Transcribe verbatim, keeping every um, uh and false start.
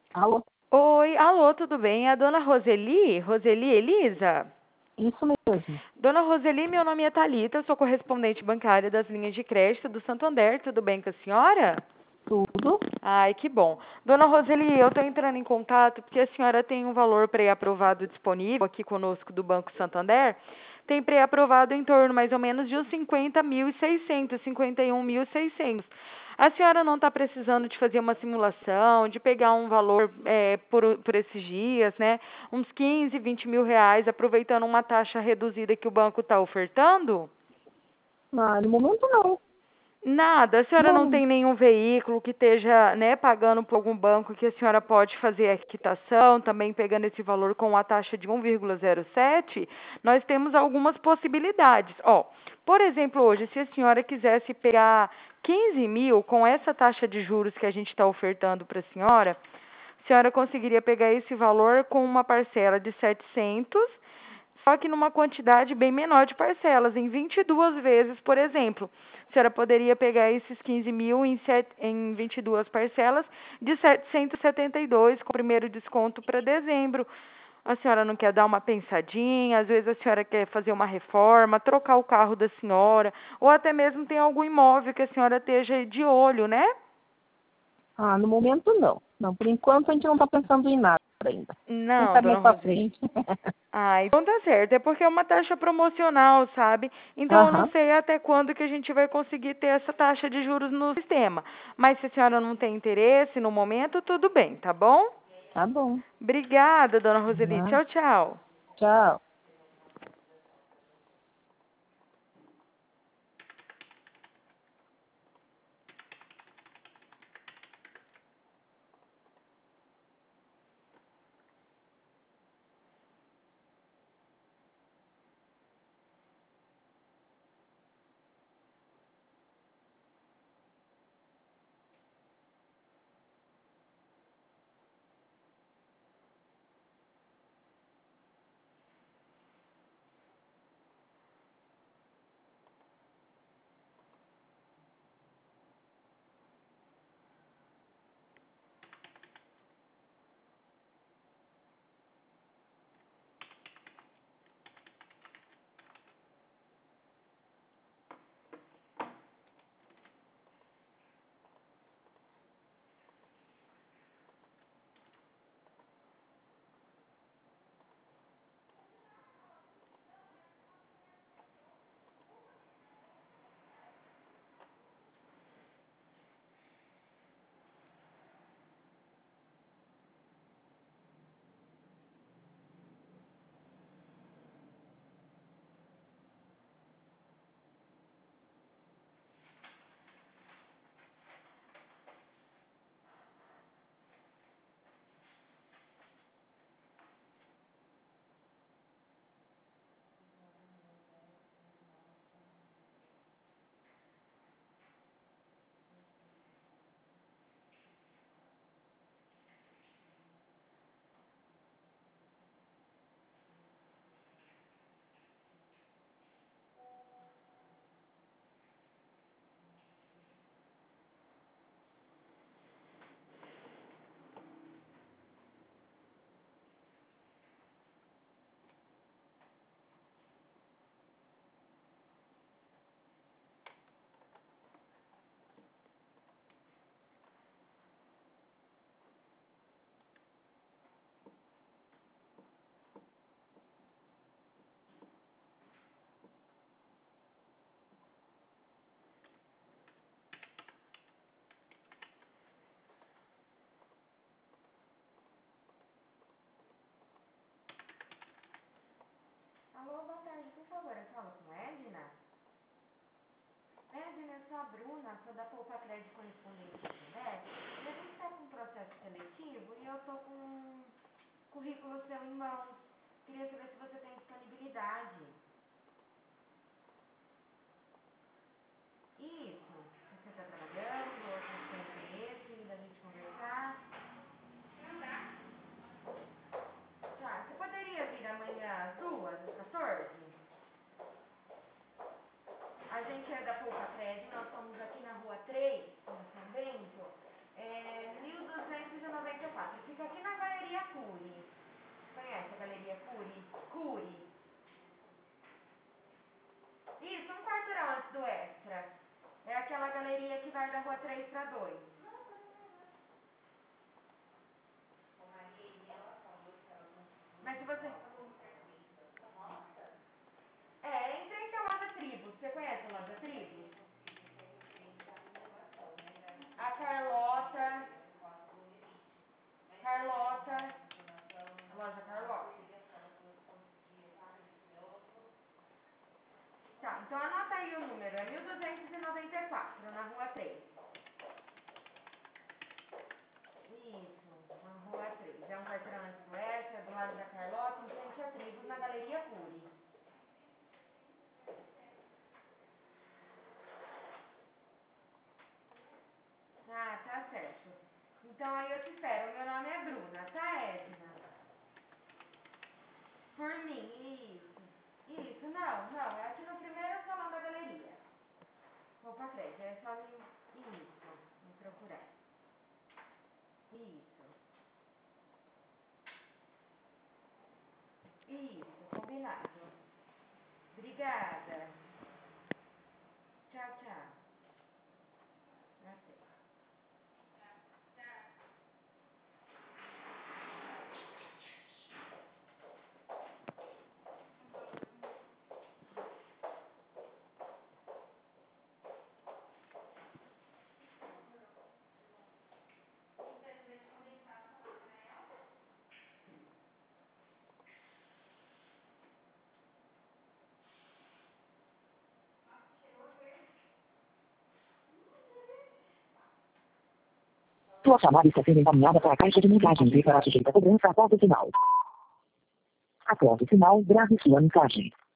Alô? Oi, alô, tudo bem? É a dona Roseli? Roseli Elisa? Isso mesmo. Dona Roseli, meu nome é Thalita, eu sou correspondente bancária das linhas de crédito do Santander, tudo bem com a senhora? Tudo? Ai, que bom. Dona Roseli, eu estou entrando em contato porque a senhora tem um valor pré-aprovado disponível aqui conosco do Banco Santander. Tem pré-aprovado em torno mais ou menos de uns cinquenta mil e seiscentos, cinquenta e um mil e seiscentos. A senhora não está precisando de fazer uma simulação, de pegar um valor é, por, por esses dias, né? Uns quinze, vinte mil reais, aproveitando uma taxa reduzida que o banco está ofertando? Ah, no momento não. Nada, a senhora não Não. tem nenhum veículo que esteja, né, pagando por algum banco que a senhora pode fazer a quitação, também pegando esse valor com a taxa de um vírgula zero sete, nós temos algumas possibilidades. Ó, por exemplo, hoje, se a senhora quisesse pegar quinze mil com essa taxa de juros que a gente está ofertando para a senhora, a senhora conseguiria pegar esse valor com uma parcela de setecentos, só que numa quantidade bem menor de parcelas, em vinte e duas vezes, por exemplo. A senhora poderia pegar esses quinze mil em, set, em vinte e duas parcelas de setecentos e setenta e dois, com o primeiro desconto para dezembro. A senhora não quer dar uma pensadinha, às vezes a senhora quer fazer uma reforma, trocar o carro da senhora, ou até mesmo tem algum imóvel que a senhora esteja de olho, né? Ah, no momento não. Não, por enquanto a gente não está pensando em nada ainda. Quem Não, sabe dona mais pra Roseli. frente. Ah, então tá certo. É porque é uma taxa promocional, sabe? Então eu não Aham, sei até quando que a gente vai conseguir ter essa taxa de juros no sistema. Mas se a senhora não tem interesse no momento, tudo bem, tá bom? tá bom. Obrigada, dona Roseli. Ah, Tchau, tchau. tchau. Alô, boa tarde, por favor, eu falo com Edna. Edna, eu sou a Bruna, sou da Poupa Crédito Correspondente Santander. E a gente está com um processo seletivo e eu estou com um currículo seu em mãos. Queria saber se você tem disponibilidade. Isso. Se você está trabalhando ou se tem interesse da gente conversar. Tá, você poderia vir amanhã às duas, às quatorze? A gente é da Poupa Crédito, nós estamos aqui na rua três, em São Bento, é, mil duzentos e noventa e quatro. Fica três para dois. Mas se você... É, em frente à loja Tribos. Você conhece a loja Tribos? A Carlota... Carlota... A loja Carlota. Tá, então anota aí o número. É mil duzentos e noventa e quatro, na rua três. Isso, na rua três. É um quarteirão antes do oeste, é do lado da Carlota, em frente à Tribos, na Galeria Cury. Ah, tá certo. Então aí eu te espero. Meu nome é Bruna, tá, Edna? Por mim, isso. Isso, não, não. É aqui no primeiro salão da galeria. Roupa preta, é só me... Isso, me procurar. Isso. Isso, combinado. Obrigada. Tchau, tchau. Até. Sua chamada está sendo encaminhada para a caixa de mensagens e será sujeita a cobrança após o sinal. Após o sinal, grave sua mensagem.